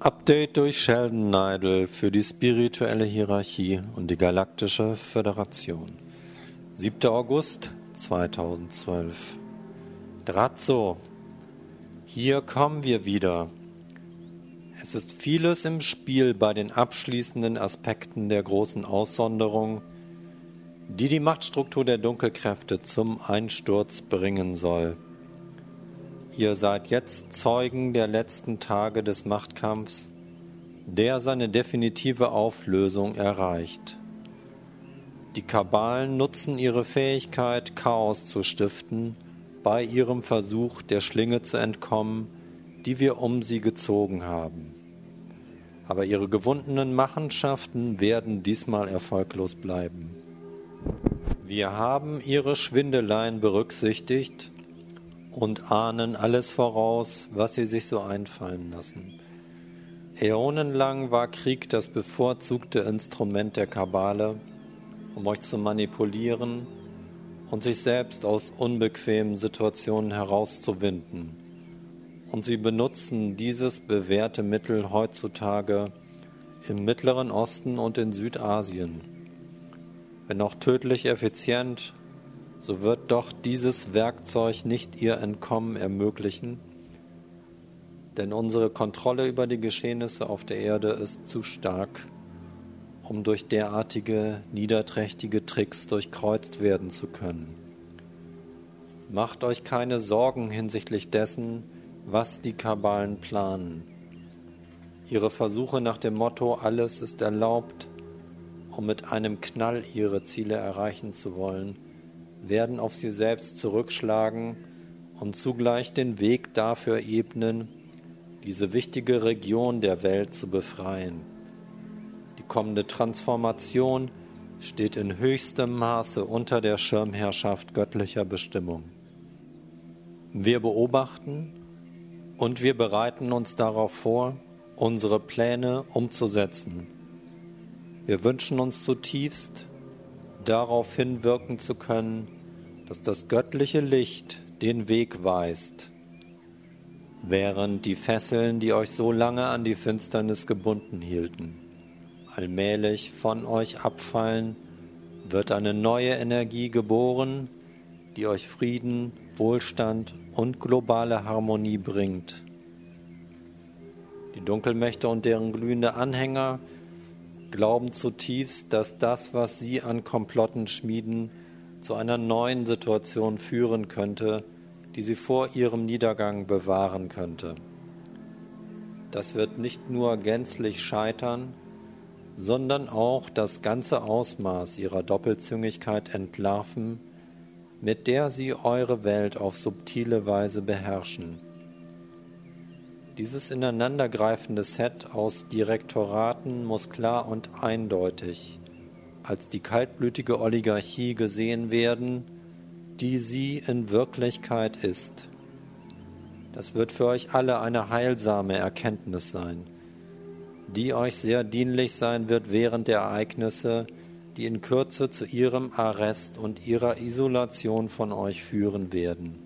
Update durch Sheldon Neidl für die spirituelle Hierarchie und die Galaktische Föderation. 7. August 2012. Drazzo, hier kommen wir wieder. Es ist vieles im Spiel bei den abschließenden Aspekten der großen Aussonderung, die die Machtstruktur der Dunkelkräfte zum Einsturz bringen soll. Ihr seid jetzt Zeugen der letzten Tage des Machtkampfs, der seine definitive Auflösung erreicht. Die Kabalen nutzen ihre Fähigkeit, Chaos zu stiften, bei ihrem Versuch, der Schlinge zu entkommen, die wir um sie gezogen haben. Aber ihre gewundenen Machenschaften werden diesmal erfolglos bleiben. Wir haben ihre Schwindeleien berücksichtigt und ahnen alles voraus, was sie sich so einfallen lassen. Äonenlang war Krieg das bevorzugte Instrument der Kabale, um euch zu manipulieren und sich selbst aus unbequemen Situationen herauszuwinden. Und sie benutzen dieses bewährte Mittel heutzutage im Mittleren Osten und in Südasien. Wenn auch tödlich effizient, so wird doch dieses Werkzeug nicht ihr Entkommen ermöglichen, denn unsere Kontrolle über die Geschehnisse auf der Erde ist zu stark, um durch derartige niederträchtige Tricks durchkreuzt werden zu können. Macht euch keine Sorgen hinsichtlich dessen, was die Kabalen planen. Ihre Versuche nach dem Motto »Alles ist erlaubt«, um mit einem Knall ihre Ziele erreichen zu wollen, werden auf sie selbst zurückschlagen und zugleich den Weg dafür ebnen, diese wichtige Region der Welt zu befreien. Die kommende Transformation steht in höchstem Maße unter der Schirmherrschaft göttlicher Bestimmung. Wir beobachten und wir bereiten uns darauf vor, unsere Pläne umzusetzen. Wir wünschen uns zutiefst, darauf hinwirken zu können, dass das göttliche Licht den Weg weist, während die Fesseln, die euch so lange an die Finsternis gebunden hielten, allmählich von euch abfallen, wird eine neue Energie geboren, die euch Frieden, Wohlstand und globale Harmonie bringt. Die Dunkelmächte und deren glühende Anhänger glauben zutiefst, dass das, was sie an Komplotten schmieden, zu einer neuen Situation führen könnte, die sie vor ihrem Niedergang bewahren könnte. Das wird nicht nur gänzlich scheitern, sondern auch das ganze Ausmaß ihrer Doppelzüngigkeit entlarven, mit der sie eure Welt auf subtile Weise beherrschen. Dieses ineinandergreifende Set aus Direktoraten muss klar und eindeutig als die kaltblütige Oligarchie gesehen werden, die sie in Wirklichkeit ist. Das wird für euch alle eine heilsame Erkenntnis sein, die euch sehr dienlich sein wird während der Ereignisse, die in Kürze zu ihrem Arrest und ihrer Isolation von euch führen werden.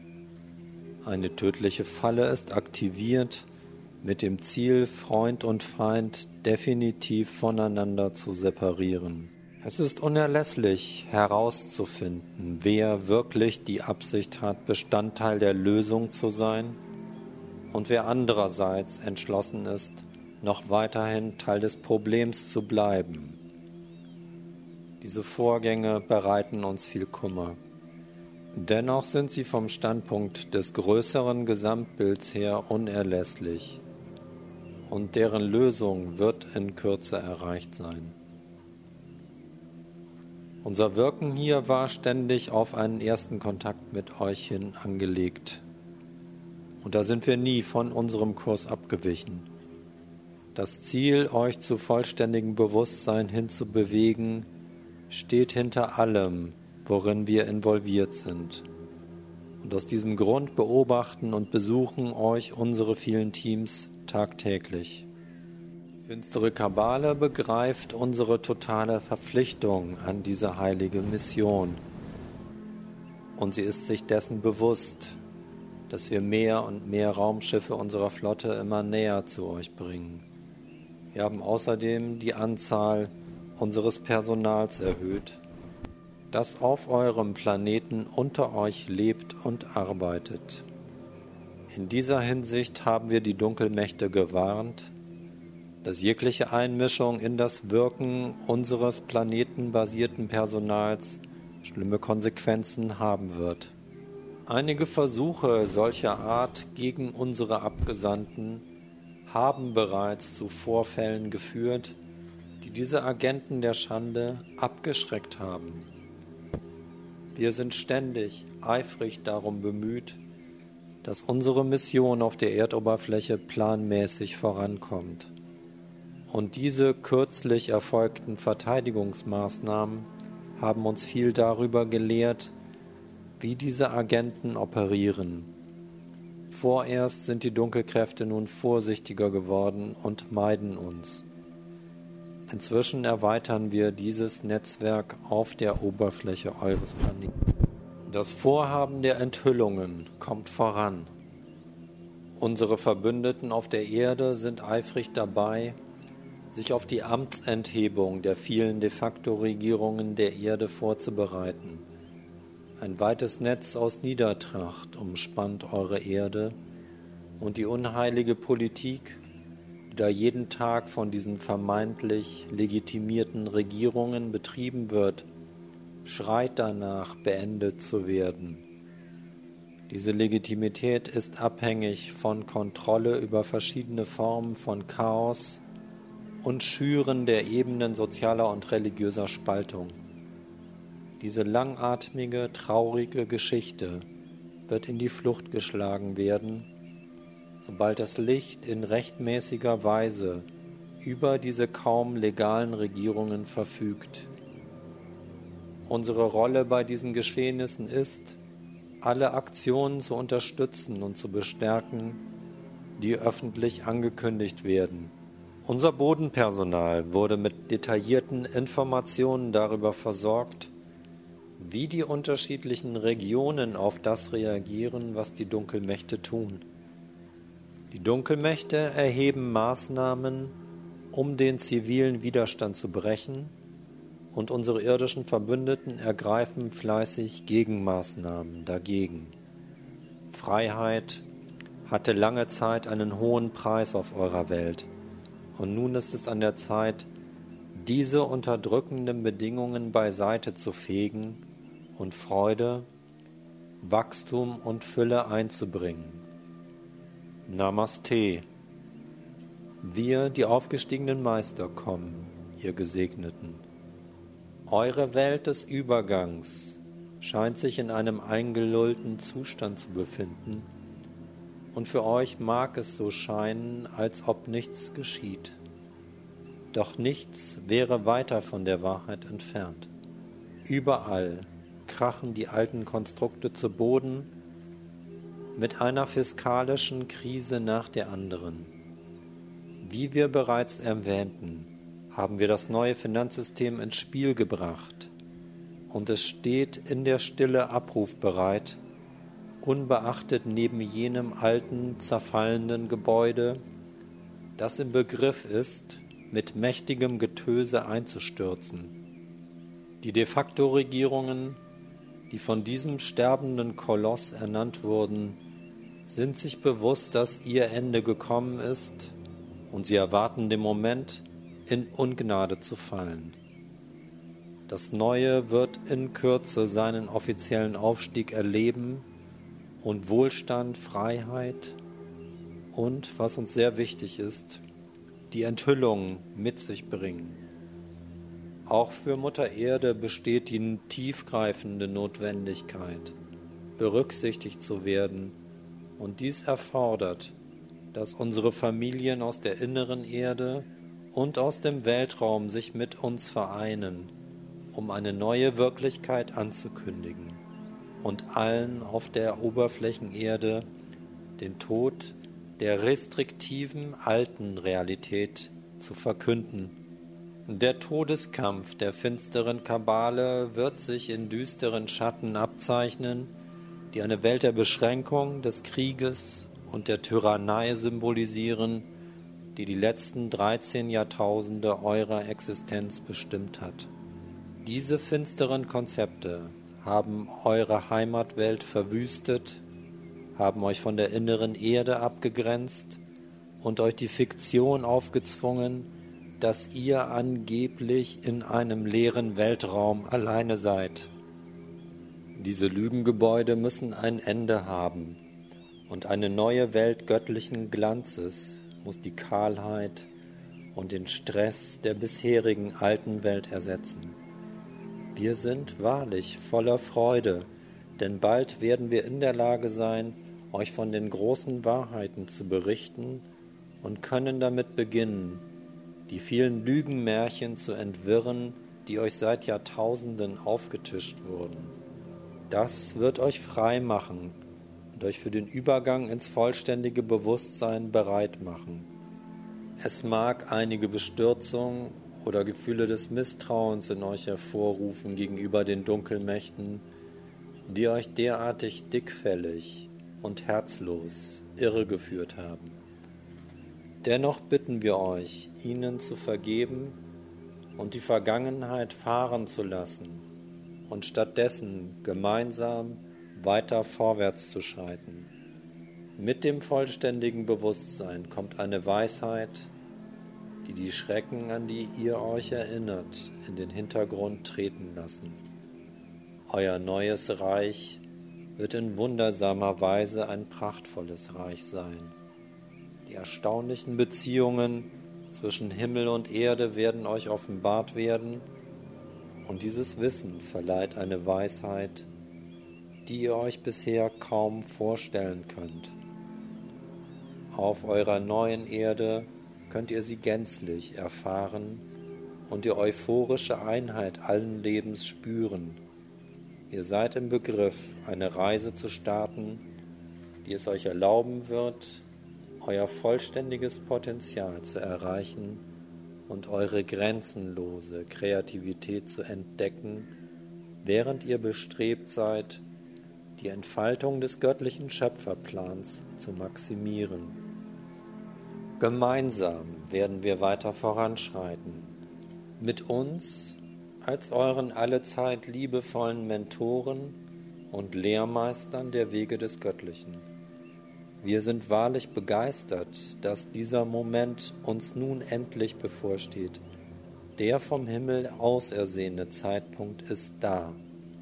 Eine tödliche Falle ist aktiviert, mit dem Ziel, Freund und Feind definitiv voneinander zu separieren. Es ist unerlässlich herauszufinden, wer wirklich die Absicht hat, Bestandteil der Lösung zu sein und wer andererseits entschlossen ist, noch weiterhin Teil des Problems zu bleiben. Diese Vorgänge bereiten uns viel Kummer. Dennoch sind sie vom Standpunkt des größeren Gesamtbilds her unerlässlich und deren Lösung wird in Kürze erreicht sein. Unser Wirken hier war ständig auf einen ersten Kontakt mit euch hin angelegt und da sind wir nie von unserem Kurs abgewichen. Das Ziel, euch zu vollständigem Bewusstsein hinzubewegen, steht hinter allem, worin wir involviert sind. Und aus diesem Grund beobachten und besuchen euch unsere vielen Teams tagtäglich. Die finstere Kabale begreift unsere totale Verpflichtung an diese heilige Mission. Und sie ist sich dessen bewusst, dass wir mehr und mehr Raumschiffe unserer Flotte immer näher zu euch bringen. Wir haben außerdem die Anzahl unseres Personals erhöht, das auf eurem Planeten unter euch lebt und arbeitet. In dieser Hinsicht haben wir die Dunkelmächte gewarnt, dass jegliche Einmischung in das Wirken unseres planetenbasierten Personals schlimme Konsequenzen haben wird. Einige Versuche solcher Art gegen unsere Abgesandten haben bereits zu Vorfällen geführt, die diese Agenten der Schande abgeschreckt haben. Wir sind ständig eifrig darum bemüht, dass unsere Mission auf der Erdoberfläche planmäßig vorankommt. Und diese kürzlich erfolgten Verteidigungsmaßnahmen haben uns viel darüber gelehrt, wie diese Agenten operieren. Vorerst sind die Dunkelkräfte nun vorsichtiger geworden und meiden uns. Inzwischen erweitern wir dieses Netzwerk auf der Oberfläche eures Planeten. Das Vorhaben der Enthüllungen kommt voran. Unsere Verbündeten auf der Erde sind eifrig dabei, sich auf die Amtsenthebung der vielen de facto Regierungen der Erde vorzubereiten. Ein weites Netz aus Niedertracht umspannt eure Erde und die unheilige Politik, die da jeden Tag von diesen vermeintlich legitimierten Regierungen betrieben wird, schreit danach, beendet zu werden. Diese Legitimität ist abhängig von Kontrolle über verschiedene Formen von Chaos und Schüren der Ebenen sozialer und religiöser Spaltung. Diese langatmige, traurige Geschichte wird in die Flucht geschlagen werden, sobald das Licht in rechtmäßiger Weise über diese kaum legalen Regierungen verfügt. Unsere Rolle bei diesen Geschehnissen ist, alle Aktionen zu unterstützen und zu bestärken, die öffentlich angekündigt werden. Unser Bodenpersonal wurde mit detaillierten Informationen darüber versorgt, wie die unterschiedlichen Regionen auf das reagieren, was die Dunkelmächte tun. Die Dunkelmächte erheben Maßnahmen, um den zivilen Widerstand zu brechen, und unsere irdischen Verbündeten ergreifen fleißig Gegenmaßnahmen dagegen. Freiheit hatte lange Zeit einen hohen Preis auf eurer Welt, und nun ist es an der Zeit, diese unterdrückenden Bedingungen beiseite zu fegen und Freude, Wachstum und Fülle einzubringen. Namaste. Wir, die aufgestiegenen Meister, kommen, ihr Gesegneten. Eure Welt des Übergangs scheint sich in einem eingelullten Zustand zu befinden, und für euch mag es so scheinen, als ob nichts geschieht. Doch nichts wäre weiter von der Wahrheit entfernt. Überall krachen die alten Konstrukte zu Boden, mit einer fiskalischen Krise nach der anderen. Wie wir bereits erwähnten, haben wir das neue Finanzsystem ins Spiel gebracht, und es steht in der Stille abrufbereit, unbeachtet neben jenem alten, zerfallenden Gebäude, das im Begriff ist, mit mächtigem Getöse einzustürzen. Die de facto Regierungen, die von diesem sterbenden Koloss ernannt wurden, sind sich bewusst, dass ihr Ende gekommen ist, und sie erwarten den Moment, in Ungnade zu fallen. Das Neue wird in Kürze seinen offiziellen Aufstieg erleben und Wohlstand, Freiheit und, was uns sehr wichtig ist, die Enthüllung mit sich bringen. Auch für Mutter Erde besteht die tiefgreifende Notwendigkeit, berücksichtigt zu werden, und dies erfordert, dass unsere Familien aus der inneren Erde und aus dem Weltraum sich mit uns vereinen, um eine neue Wirklichkeit anzukündigen und allen auf der Oberflächenerde den Tod der restriktiven alten Realität zu verkünden. Der Todeskampf der finsteren Kabale wird sich in düsteren Schatten abzeichnen, die eine Welt der Beschränkung, des Krieges und der Tyrannei symbolisieren, die die letzten 13 Jahrtausende eurer Existenz bestimmt hat. Diese finsteren Konzepte haben eure Heimatwelt verwüstet, haben euch von der inneren Erde abgegrenzt und euch die Fiktion aufgezwungen, dass ihr angeblich in einem leeren Weltraum alleine seid. Diese Lügengebäude müssen ein Ende haben und eine neue Welt göttlichen Glanzes muss die Kahlheit und den Stress der bisherigen alten Welt ersetzen. Wir sind wahrlich voller Freude, denn bald werden wir in der Lage sein, euch von den großen Wahrheiten zu berichten und können damit beginnen, die vielen Lügenmärchen zu entwirren, die euch seit Jahrtausenden aufgetischt wurden. Das wird euch frei machen und euch für den Übergang ins vollständige Bewusstsein bereit machen. Es mag einige Bestürzung oder Gefühle des Misstrauens in euch hervorrufen gegenüber den Dunkelmächten, die euch derartig dickfällig und herzlos irregeführt haben. Dennoch bitten wir euch, ihnen zu vergeben und die Vergangenheit fahren zu lassen und stattdessen gemeinsam weiter vorwärts zu schreiten. Mit dem vollständigen Bewusstsein kommt eine Weisheit, die die Schrecken, an die ihr euch erinnert, in den Hintergrund treten lassen. Euer neues Reich wird in wundersamer Weise ein prachtvolles Reich sein. Die erstaunlichen Beziehungen zwischen Himmel und Erde werden euch offenbart werden, und dieses Wissen verleiht eine Weisheit, die ihr euch bisher kaum vorstellen könnt. Auf eurer neuen Erde könnt ihr sie gänzlich erfahren und die euphorische Einheit allen Lebens spüren. Ihr seid im Begriff, eine Reise zu starten, die es euch erlauben wird, euer vollständiges Potenzial zu erreichen und eure grenzenlose Kreativität zu entdecken, während ihr bestrebt seid, die Entfaltung des göttlichen Schöpferplans zu maximieren. Gemeinsam werden wir weiter voranschreiten, mit uns als euren allezeit liebevollen Mentoren und Lehrmeistern der Wege des Göttlichen. Wir sind wahrlich begeistert, dass dieser Moment uns nun endlich bevorsteht. Der vom Himmel ausersehene Zeitpunkt ist da.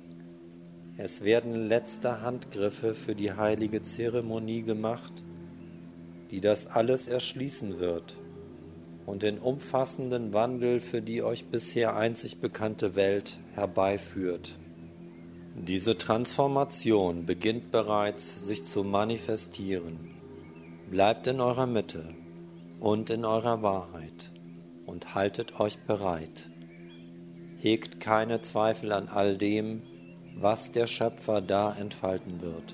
Es werden letzte Handgriffe für die heilige Zeremonie gemacht, die das alles erschließen wird und den umfassenden Wandel für die euch bisher einzig bekannte Welt herbeiführt. Diese Transformation beginnt bereits, sich zu manifestieren. Bleibt in eurer Mitte und in eurer Wahrheit und haltet euch bereit. Hegt keine Zweifel an all dem, was der Schöpfer da entfalten wird.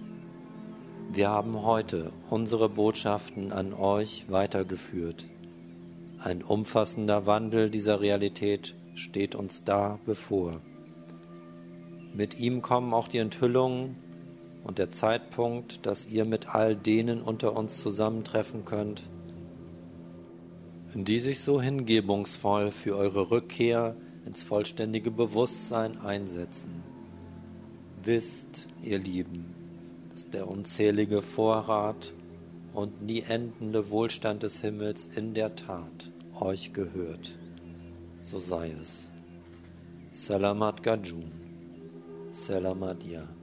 Wir haben heute unsere Botschaften an euch weitergeführt. Ein umfassender Wandel dieser Realität steht uns da bevor. Mit ihm kommen auch die Enthüllungen und der Zeitpunkt, dass ihr mit all denen unter uns zusammentreffen könnt, die sich so hingebungsvoll für eure Rückkehr ins vollständige Bewusstsein einsetzen. Wisst, ihr Lieben, dass der unzählige Vorrat und nie endende Wohlstand des Himmels in der Tat euch gehört. So sei es. Selamat Gajun. Selamat Ya.